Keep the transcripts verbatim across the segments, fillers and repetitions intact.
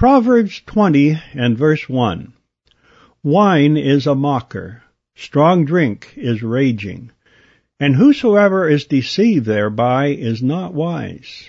Proverbs twenty and verse one. Wine is a mocker, strong drink is raging, and whosoever is deceived thereby is not wise.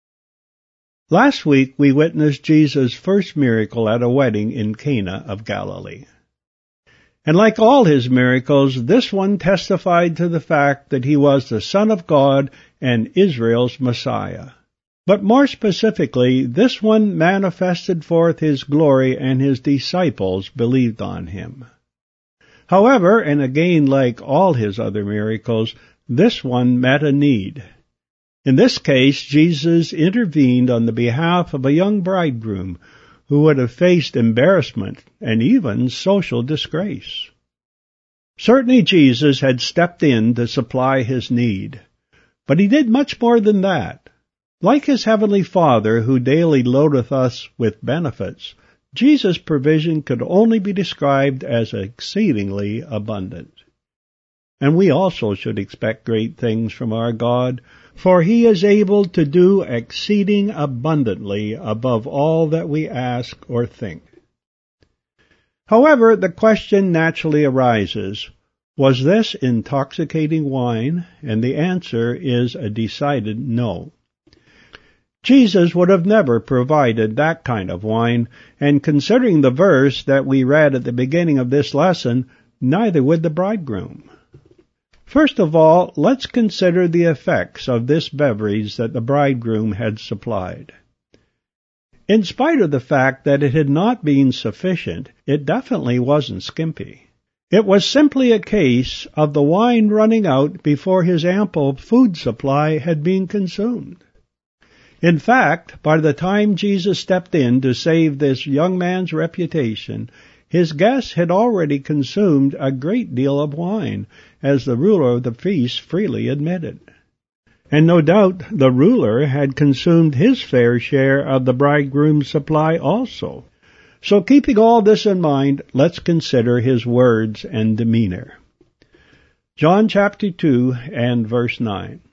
Last week we witnessed Jesus' first miracle at a wedding in Cana of Galilee. And like all his miracles, this one testified to the fact that he was the Son of God and Israel's Messiah. But more specifically, this one manifested forth his glory, and his disciples believed on him. However, and again like all his other miracles, this one met a need. In this case, Jesus intervened on the behalf of a young bridegroom who would have faced embarrassment and even social disgrace. Certainly Jesus had stepped in to supply his need, but he did much more than that. Like his heavenly Father, who daily loadeth us with benefits, Jesus' provision could only be described as exceedingly abundant. And we also should expect great things from our God, for he is able to do exceeding abundantly above all that we ask or think. However, the question naturally arises, was this intoxicating wine? And the answer is a decided no. Jesus would have never provided that kind of wine, and considering the verse that we read at the beginning of this lesson, neither would the bridegroom. First of all, let's consider the effects of this beverage that the bridegroom had supplied. In spite of the fact that it had not been sufficient, it definitely wasn't skimpy. It was simply a case of the wine running out before his ample food supply had been consumed. In fact, by the time Jesus stepped in to save this young man's reputation, his guests had already consumed a great deal of wine, as the ruler of the feast freely admitted. And no doubt the ruler had consumed his fair share of the bridegroom's supply also. So keeping all this in mind, let's consider his words and demeanor. John chapter two and verse nine.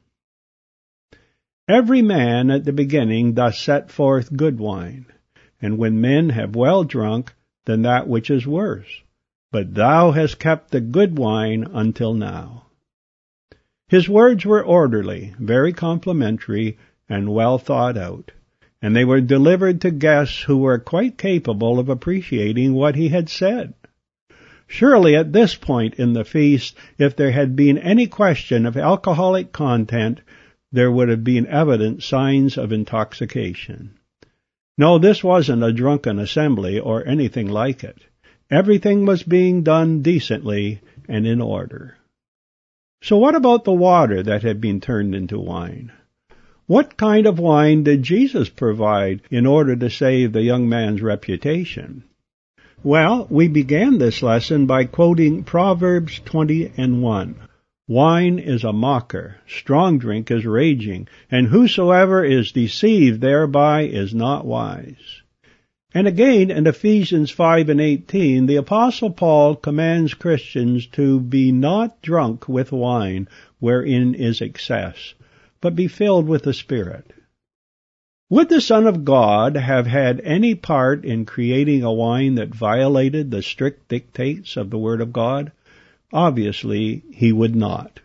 Every man at the beginning doth set forth good wine, and when men have well drunk, then that which is worse. But thou hast kept the good wine until now. His words were orderly, very complimentary, and well thought out, and they were delivered to guests who were quite capable of appreciating what he had said. Surely at this point in the feast, if there had been any question of alcoholic content, there would have been evident signs of intoxication. No, this wasn't a drunken assembly or anything like it. Everything was being done decently and in order. So what about the water that had been turned into wine? What kind of wine did Jesus provide in order to save the young man's reputation? Well, we began this lesson by quoting Proverbs twenty and one. Wine is a mocker, strong drink is raging, and whosoever is deceived thereby is not wise. And again in Ephesians five and eighteen, the Apostle Paul commands Christians to be not drunk with wine, wherein is excess, but be filled with the Spirit. Would the Son of God have had any part in creating a wine that violated the strict dictates of the Word of God? Obviously, he would not.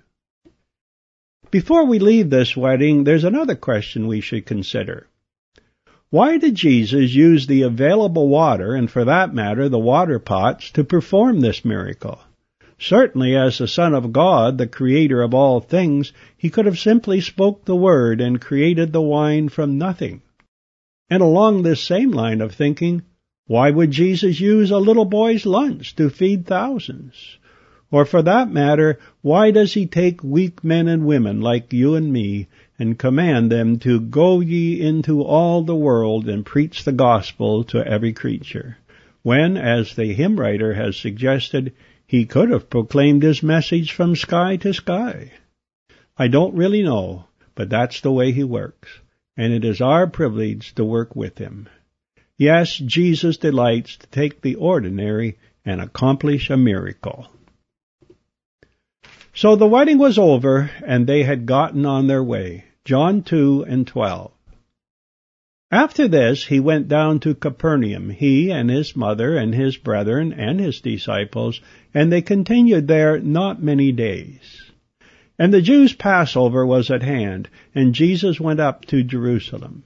Before we leave this wedding, there's another question we should consider. Why did Jesus use the available water, and for that matter the water pots, to perform this miracle? Certainly, as the Son of God, the Creator of all things, he could have simply spoke the word and created the wine from nothing. And along this same line of thinking, why would Jesus use a little boy's lunch to feed thousands? Or for that matter, why does he take weak men and women like you and me and command them to go ye into all the world and preach the gospel to every creature, when, as the hymn writer has suggested, he could have proclaimed his message from sky to sky? I don't really know, but that's the way he works, and it is our privilege to work with him. Yes, Jesus delights to take the ordinary and accomplish a miracle. So the wedding was over, and they had gotten on their way. John two and twelve. After this he went down to Capernaum, he and his mother and his brethren and his disciples, and they continued there not many days. And the Jews' Passover was at hand, and Jesus went up to Jerusalem.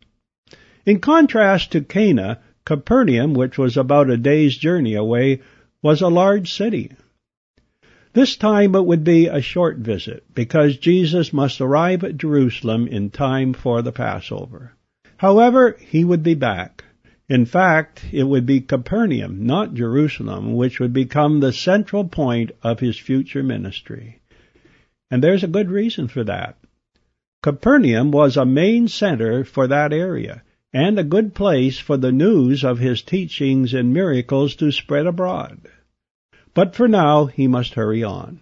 In contrast to Cana, Capernaum, which was about a day's journey away, was a large city. This time it would be a short visit, because Jesus must arrive at Jerusalem in time for the Passover. However, he would be back. In fact, it would be Capernaum, not Jerusalem, which would become the central point of his future ministry. And there's a good reason for that. Capernaum was a main center for that area, and a good place for the news of his teachings and miracles to spread abroad. But for now, he must hurry on.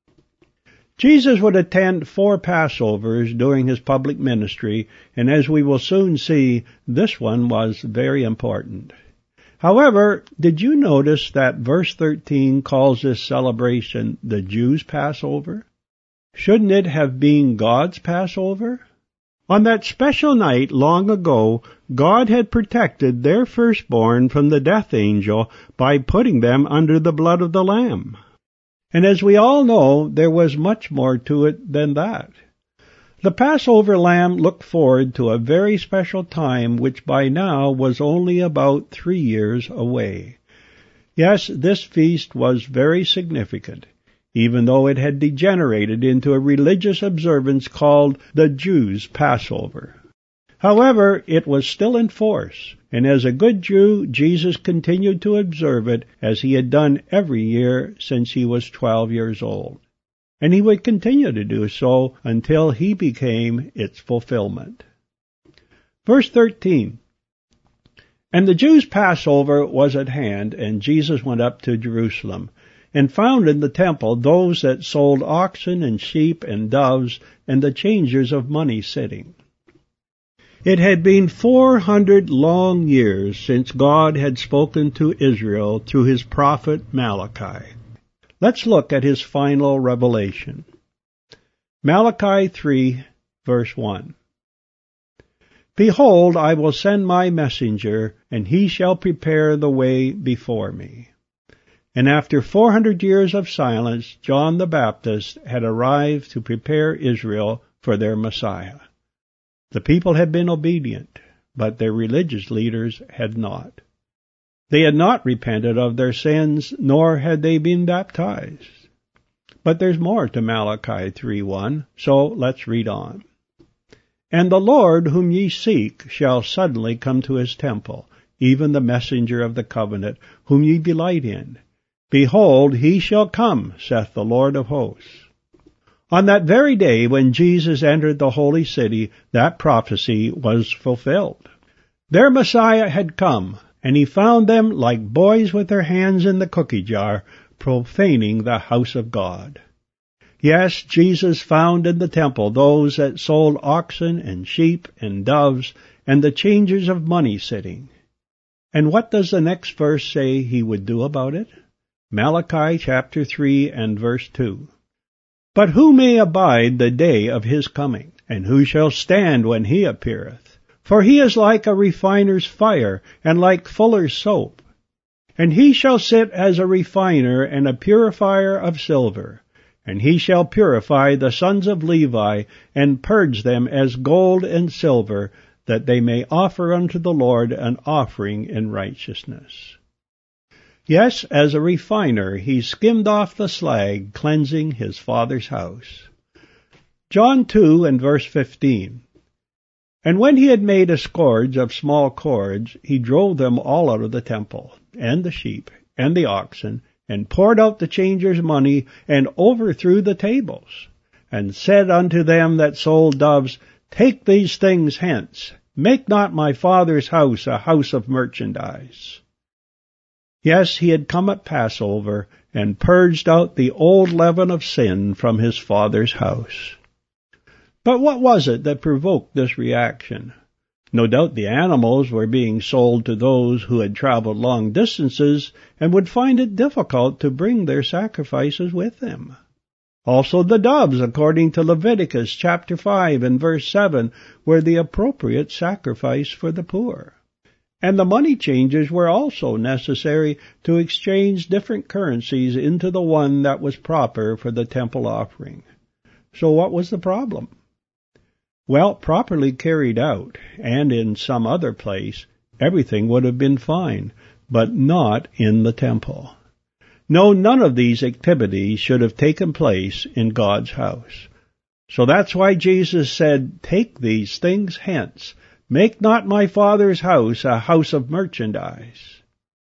Jesus would attend four Passovers during his public ministry, and as we will soon see, this one was very important. However, did you notice that verse thirteen calls this celebration the Jews' Passover? Shouldn't it have been God's Passover? On that special night long ago, God had protected their firstborn from the death angel by putting them under the blood of the Lamb. And as we all know, there was much more to it than that. The Passover lamb looked forward to a very special time which by now was only about three years away. Yes, this feast was very significant, even though it had degenerated into a religious observance called the Jews' Passover. However, it was still in force, and as a good Jew, Jesus continued to observe it as he had done every year since he was twelve years old. And he would continue to do so until he became its fulfillment. Verse thirteen, And the Jews' Passover was at hand, and Jesus went up to Jerusalem, and found in the temple those that sold oxen and sheep and doves, and the changers of money sitting. It had been four hundred long years since God had spoken to Israel through his prophet Malachi. Let's look at his final revelation. Malachi three, verse one. Behold, I will send my messenger, and he shall prepare the way before me. And after four hundred years of silence, John the Baptist had arrived to prepare Israel for their Messiah. The people had been obedient, but their religious leaders had not. They had not repented of their sins, nor had they been baptized. But there's more to Malachi three one, so let's read on. And the Lord whom ye seek shall suddenly come to his temple, even the messenger of the covenant, whom ye delight in. Behold, he shall come, saith the Lord of hosts. On that very day when Jesus entered the holy city, that prophecy was fulfilled. Their Messiah had come, and he found them like boys with their hands in the cookie jar, profaning the house of God. Yes, Jesus found in the temple those that sold oxen and sheep and doves, and the changers of money sitting. And what does the next verse say he would do about it? Malachi chapter three and verse two. But who may abide the day of his coming? And who shall stand when he appeareth? For he is like a refiner's fire, and like fuller's soap. And he shall sit as a refiner and a purifier of silver. And he shall purify the sons of Levi, and purge them as gold and silver, that they may offer unto the Lord an offering in righteousness. Yes, as a refiner, he skimmed off the slag, cleansing his Father's house. John two and verse fifteen. And when he had made a scourge of small cords, he drove them all out of the temple, and the sheep, and the oxen, and poured out the changers' money, and overthrew the tables, and said unto them that sold doves, Take these things hence, make not my Father's house a house of merchandise. Yes, he had come at Passover, and purged out the old leaven of sin from his Father's house. But what was it that provoked this reaction? No doubt the animals were being sold to those who had traveled long distances and would find it difficult to bring their sacrifices with them. Also the doves, according to Leviticus chapter five and verse seven, were the appropriate sacrifice for the poor. And the money changers were also necessary to exchange different currencies into the one that was proper for the temple offering. So what was the problem? Well, properly carried out, and in some other place, everything would have been fine, but not in the temple. No, none of these activities should have taken place in God's house. So that's why Jesus said, "Take these things hence. Make not my Father's house a house of merchandise."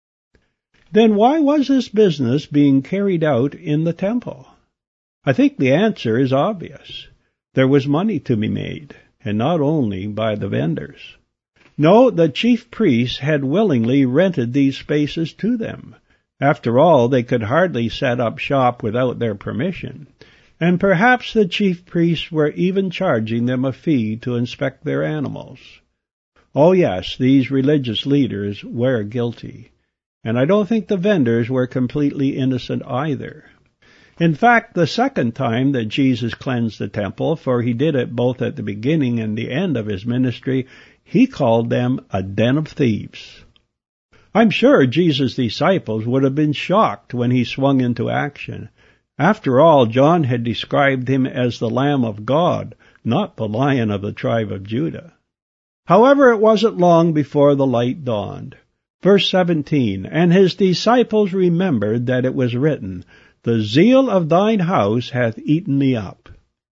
Then why was this business being carried out in the temple? I think the answer is obvious. There was money to be made, and not only by the vendors. No, the chief priests had willingly rented these spaces to them. After all, they could hardly set up shop without their permission, and perhaps the chief priests were even charging them a fee to inspect their animals. Oh yes, these religious leaders were guilty, and I don't think the vendors were completely innocent either. In fact, the second time that Jesus cleansed the temple, for he did it both at the beginning and the end of his ministry, he called them a den of thieves. I'm sure Jesus' disciples would have been shocked when he swung into action. After all, John had described him as the Lamb of God, not the Lion of the tribe of Judah. However, it wasn't long before the light dawned. Verse seventeen, "And his disciples remembered that it was written, The zeal of thine house hath eaten me up."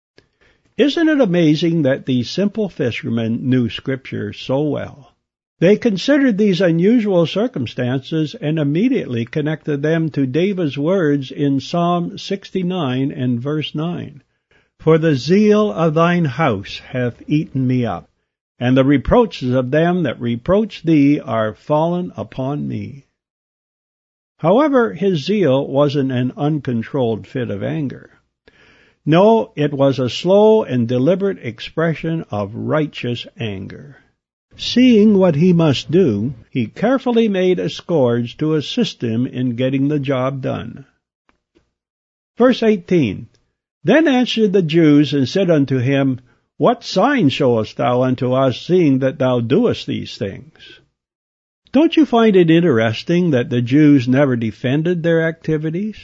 Isn't it amazing that these simple fishermen knew Scripture so well? They considered these unusual circumstances and immediately connected them to David's words in Psalm sixty-nine and verse nine. "For the zeal of thine house hath eaten me up, and the reproaches of them that reproach thee are fallen upon me." However, his zeal wasn't an uncontrolled fit of anger. No, it was a slow and deliberate expression of righteous anger. Seeing what he must do, he carefully made a scourge to assist him in getting the job done. Verse eighteen, "Then answered the Jews and said unto him, What sign showest thou unto us, seeing that thou doest these things?" Don't you find it interesting that the Jews never defended their activities?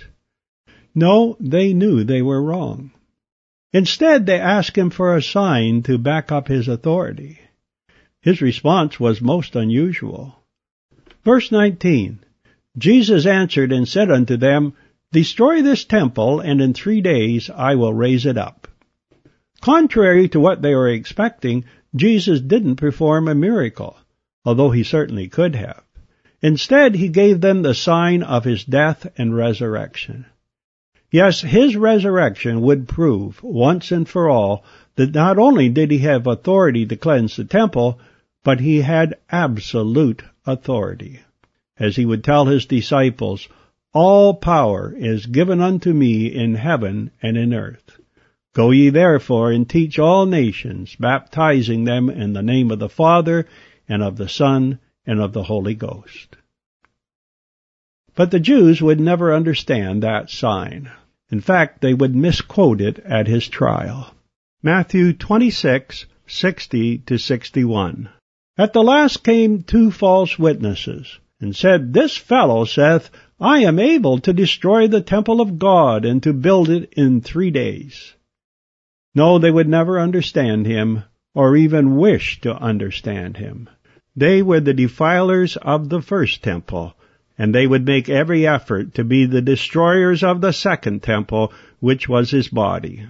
No, they knew they were wrong. Instead, they asked him for a sign to back up his authority. His response was most unusual. Verse nineteen, "Jesus answered and said unto them, Destroy this temple, and in three days I will raise it up." Contrary to what they were expecting, Jesus didn't perform a miracle, although he certainly could have. Instead, he gave them the sign of his death and resurrection. Yes, his resurrection would prove, once and for all, that not only did he have authority to cleanse the temple, but he had absolute authority. As he would tell his disciples, "All power is given unto me in heaven and in earth. Go ye therefore and teach all nations, baptizing them in the name of the Father, and of the Son, and of the Holy Ghost." But the Jews would never understand that sign. In fact, they would misquote it at his trial. Matthew twenty-six, sixty to sixty-one. "At the last came two false witnesses, and said, This fellow saith, I am able to destroy the temple of God, and to build it in three days. No, they would never understand him, or even wish to understand him. They were the defilers of the first temple, and they would make every effort to be the destroyers of the second temple, which was his body.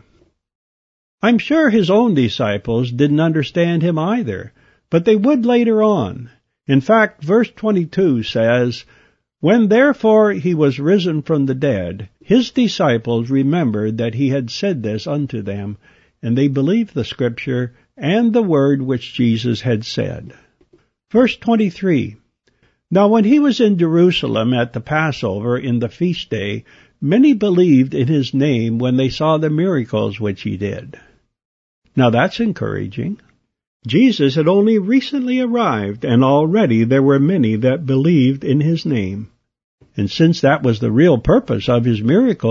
I'm sure his own disciples didn't understand him either, but they would later on. In fact, verse twenty-two says, "When therefore he was risen from the dead, his disciples remembered that he had said this unto them, and they believed the Scripture and the word which Jesus had said." Verse twenty-three, "Now when he was in Jerusalem at the Passover in the feast day, many believed in his name when they saw the miracles which he did." Now that's encouraging. Jesus had only recently arrived, and already there were many that believed in his name. And since that was the real purpose of his miracles,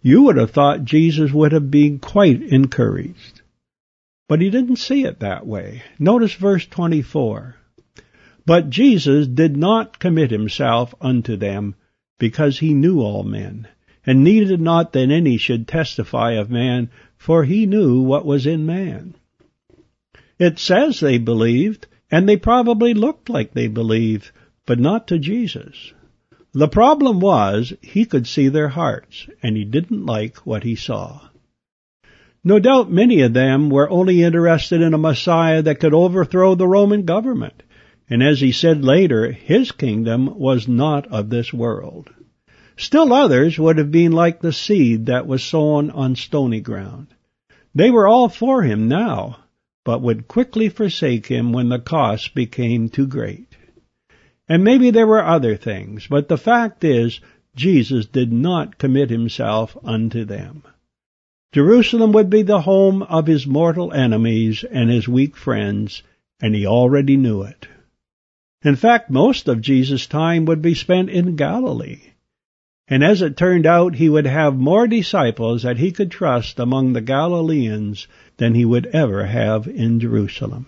you would have thought Jesus would have been quite encouraged. But he didn't see it that way. Notice verse twenty-four. But Jesus did not commit himself unto them, because he knew all men, and needed not that any should testify of man, for he knew what was in man. It says they believed, and they probably looked like they believed, but not to Jesus. The problem was, he could see their hearts, and he didn't like what he saw. No doubt many of them were only interested in a Messiah that could overthrow the Roman government, and as he said later, his kingdom was not of this world. Still others would have been like the seed that was sown on stony ground. They were all for him now, but would quickly forsake him when the cost became too great. And maybe there were other things, but the fact is, Jesus did not commit himself unto them. Jerusalem would be the home of his mortal enemies and his weak friends, and he already knew it. In fact, most of Jesus' time would be spent in Galilee. And as it turned out, he would have more disciples that he could trust among the Galileans than he would ever have in Jerusalem.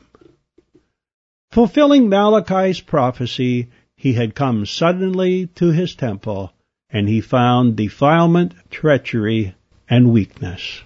Fulfilling Malachi's prophecy, he had come suddenly to his temple, and he found defilement, treachery, and weakness.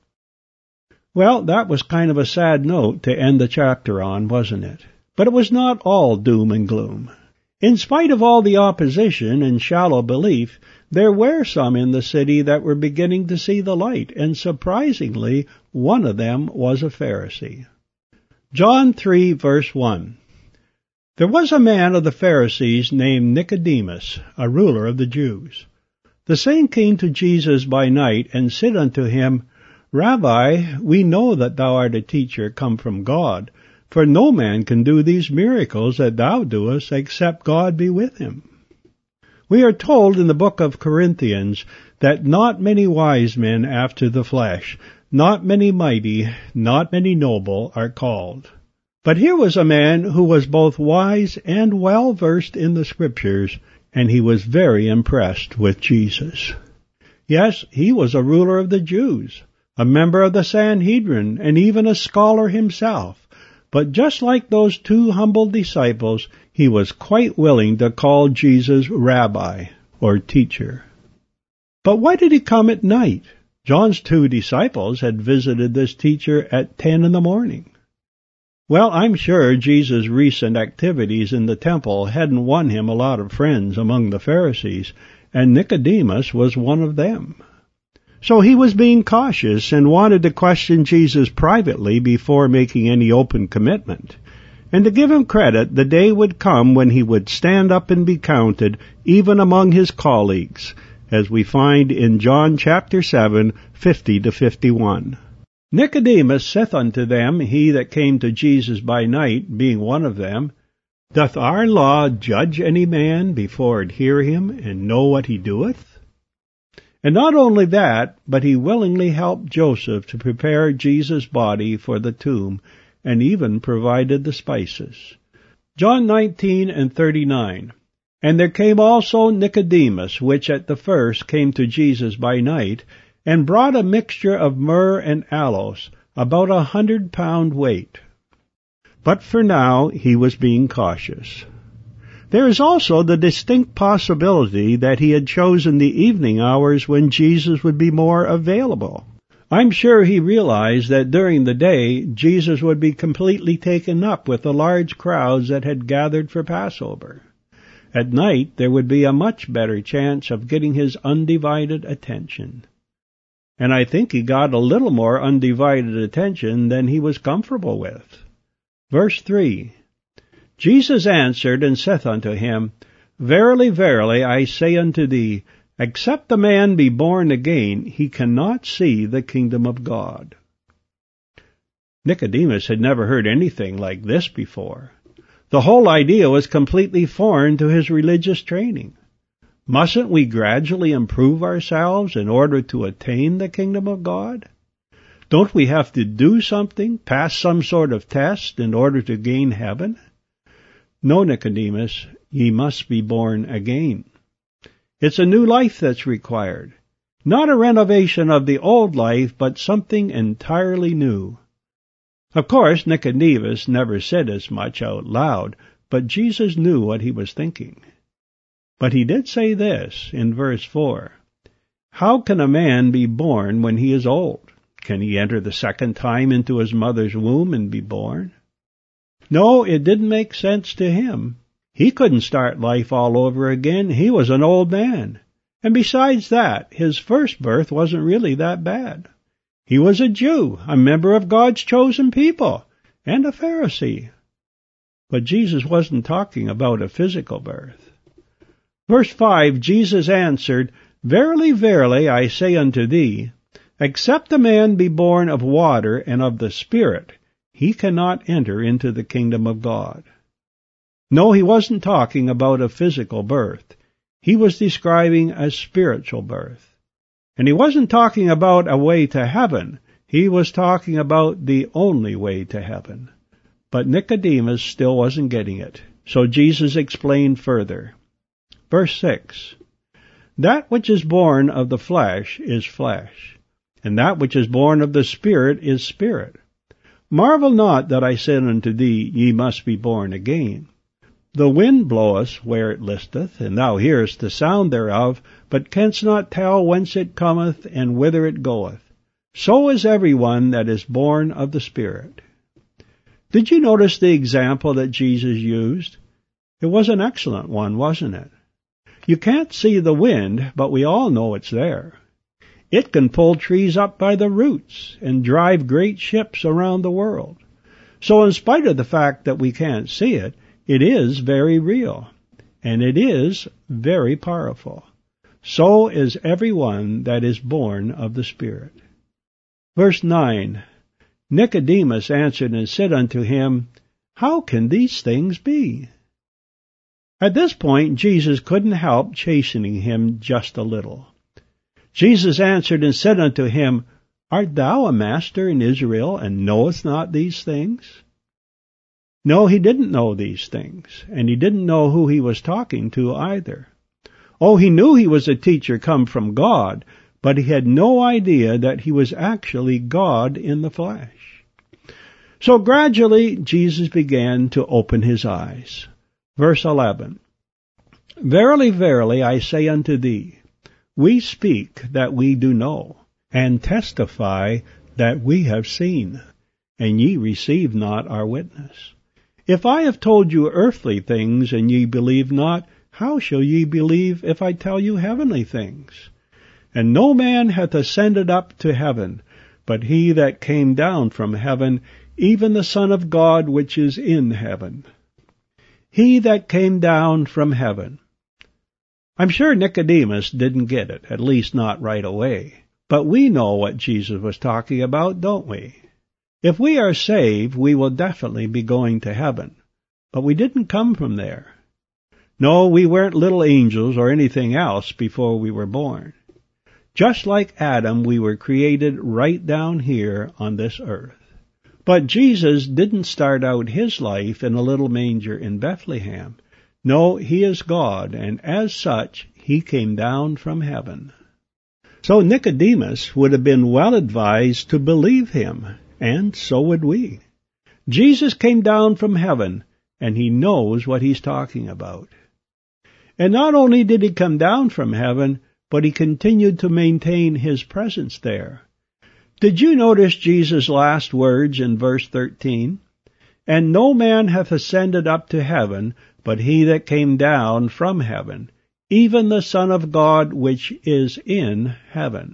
Well, that was kind of a sad note to end the chapter on, wasn't it? But it was not all doom and gloom. In spite of all the opposition and shallow belief, there were some in the city that were beginning to see the light, and surprisingly, one of them was a Pharisee. John three, verse one. There was a man of the Pharisees named Nicodemus, a ruler of the Jews. The same came to Jesus by night, and said unto him, Rabbi, we know that thou art a teacher come from God, for no man can do these miracles that thou doest, except God be with him. We are told in the book of Corinthians that not many wise men after the flesh, not many mighty, not many noble are called. But here was a man who was both wise and well versed in the Scriptures, and he was very impressed with Jesus. Yes, he was a ruler of the Jews, a member of the Sanhedrin, and even a scholar himself. But just like those two humble disciples, he was quite willing to call Jesus Rabbi, or teacher. But why did he come at night? John's two disciples had visited this teacher at ten in the morning. Well, I'm sure Jesus' recent activities in the temple hadn't won him a lot of friends among the Pharisees, and Nicodemus was one of them. So he was being cautious and wanted to question Jesus privately before making any open commitment. And to give him credit, the day would come when he would stand up and be counted, even among his colleagues, as we find in John chapter seven, fifty to fifty-one. Nicodemus saith unto them, he that came to Jesus by night, being one of them, Doth our law judge any man before it hear him, and know what he doeth? And not only that, but he willingly helped Joseph to prepare Jesus' body for the tomb, and even provided the spices. John nineteen and thirty-nine. And there came also Nicodemus, which at the first came to Jesus by night, and brought a mixture of myrrh and aloes, about a hundred pound weight. But for now he was being cautious. There is also the distinct possibility that he had chosen the evening hours when Jesus would be more available. I'm sure he realized that during the day Jesus would be completely taken up with the large crowds that had gathered for Passover. At night there would be a much better chance of getting his undivided attention. And I think he got a little more undivided attention than he was comfortable with. Verse three. Jesus answered and saith unto him, Verily, verily, I say unto thee, except a man be born again, he cannot see the kingdom of God. Nicodemus had never heard anything like this before. The whole idea was completely foreign to his religious training. Mustn't we gradually improve ourselves in order to attain the kingdom of God? Don't we have to do something, pass some sort of test in order to gain heaven? No, Nicodemus, ye must be born again. It's a new life that's required. Not a renovation of the old life, but something entirely new. Of course, Nicodemus never said as much out loud, but Jesus knew what he was thinking. But he did say this in verse four, "How can a man be born when he is old? Can he enter the second time into his mother's womb and be born?" No, it didn't make sense to him. He couldn't start life all over again. He was an old man. And besides that, his first birth wasn't really that bad. He was a Jew, a member of God's chosen people, and a Pharisee. But Jesus wasn't talking about a physical birth. Verse five, Jesus answered, "Verily, verily, I say unto thee, except a man be born of water and of the Spirit, he cannot enter into the kingdom of God." No, he wasn't talking about a physical birth. He was describing a spiritual birth. And he wasn't talking about a way to heaven. He was talking about the only way to heaven. But Nicodemus still wasn't getting it. So Jesus explained further. Verse six, "That which is born of the flesh is flesh, and that which is born of the Spirit is spirit. Marvel not that I said unto thee, Ye must be born again. The wind bloweth where it listeth, and thou hearest the sound thereof, but canst not tell whence it cometh and whither it goeth. So is every one that is born of the Spirit." Did you notice the example that Jesus used? It was an excellent one, wasn't it? You can't see the wind, but we all know it's there. It can pull trees up by the roots and drive great ships around the world. So in spite of the fact that we can't see it, it is very real, and it is very powerful. So is everyone that is born of the Spirit. Verse nine, "Nicodemus answered and said unto him, How can these things be?" At this point, Jesus couldn't help chastening him just a little. Jesus answered and said unto him, "Art thou a master in Israel, and knowest not these things?" No, he didn't know these things, and he didn't know who he was talking to either. Oh, he knew he was a teacher come from God, but he had no idea that he was actually God in the flesh. So gradually, Jesus began to open his eyes. Verse eleven, "Verily, verily, I say unto thee, we speak that we do know, and testify that we have seen, and ye receive not our witness. If I have told you earthly things, and ye believe not, how shall ye believe if I tell you heavenly things? And no man hath ascended up to heaven, but he that came down from heaven, even the Son of God which is in heaven." He that came down from heaven. I'm sure Nicodemus didn't get it, at least not right away. But we know what Jesus was talking about, don't we? If we are saved, we will definitely be going to heaven. But we didn't come from there. No, we weren't little angels or anything else before we were born. Just like Adam, we were created right down here on this earth. But Jesus didn't start out his life in a little manger in Bethlehem. No, he is God, and as such, he came down from heaven. So Nicodemus would have been well advised to believe him, and so would we. Jesus came down from heaven, and he knows what he's talking about. And not only did he come down from heaven, but he continued to maintain his presence there. Did you notice Jesus' last words in verse thirteen? "And no man hath ascended up to heaven, but he that came down from heaven, even the Son of God which is in heaven."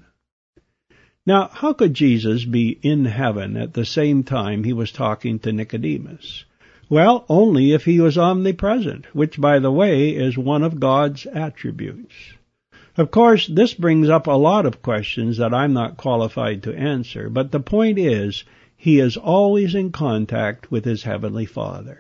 Now, how could Jesus be in heaven at the same time he was talking to Nicodemus? Well, only if he was omnipresent, which, by the way, is one of God's attributes. Of course, this brings up a lot of questions that I'm not qualified to answer, but the point is, he is always in contact with his heavenly Father.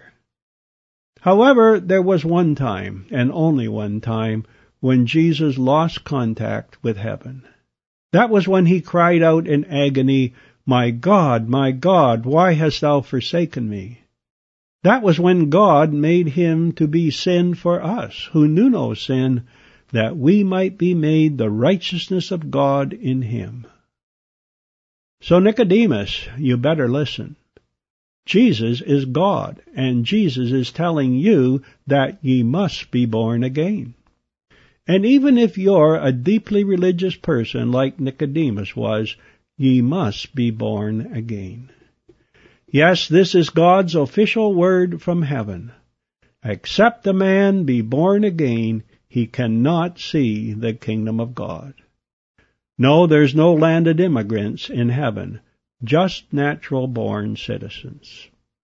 However, there was one time, and only one time, when Jesus lost contact with heaven. That was when he cried out in agony, "My God, my God, why hast thou forsaken me?" That was when God made him to be sin for us, who knew no sin, that we might be made the righteousness of God in him. So Nicodemus, you better listen. Jesus is God, and Jesus is telling you that ye must be born again. And even if you're a deeply religious person like Nicodemus was, ye must be born again. Yes, this is God's official word from heaven. Except a man be born again, he cannot see the kingdom of God. No, there's no landed immigrants in heaven, just natural-born citizens.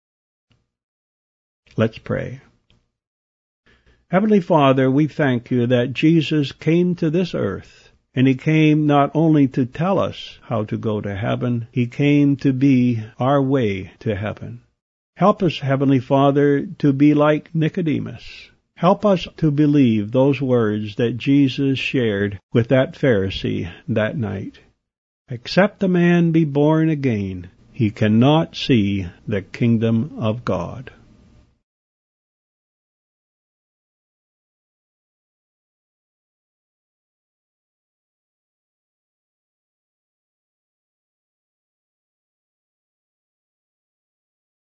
Let's pray. Heavenly Father, we thank you that Jesus came to this earth, and he came not only to tell us how to go to heaven, he came to be our way to heaven. Help us, Heavenly Father, to be like Nicodemus. Help us to believe those words that Jesus shared with that Pharisee that night. Except a man be born again, he cannot see the kingdom of God.